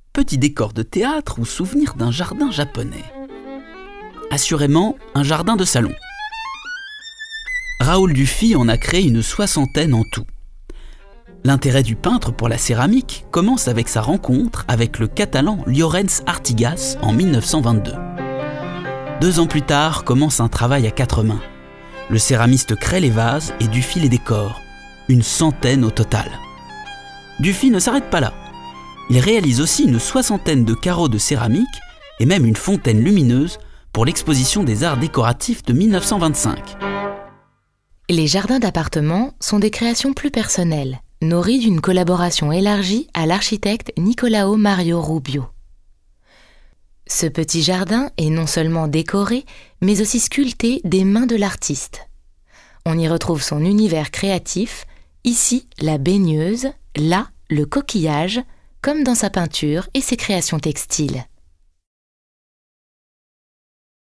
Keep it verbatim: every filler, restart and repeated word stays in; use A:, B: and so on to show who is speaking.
A: petit décor de théâtre ou souvenir d'un jardin japonais. Assurément, un jardin de salon. Raoul Dufy en a créé une soixantaine en tout. L'intérêt du peintre pour la céramique commence avec sa rencontre avec le Catalan Llorenç Artigas en mille neuf cent vingt-deux. Deux ans plus tard, commence un travail à quatre mains. Le céramiste crée les vases et Dufy les décore, une centaine au total. Dufy ne s'arrête pas là. Il réalise aussi une soixantaine de carreaux de céramique et même une fontaine lumineuse pour l'exposition des arts décoratifs de mille neuf cent vingt-cinq.
B: Les jardins d'appartements sont des créations plus personnelles, nourries d'une collaboration élargie à l'architecte Nicolao Mario Rubio. Ce petit jardin est non seulement décoré, mais aussi sculpté des mains de l'artiste. On y retrouve son univers créatif, ici la baigneuse, là le coquillage, comme dans sa peinture et ses créations textiles.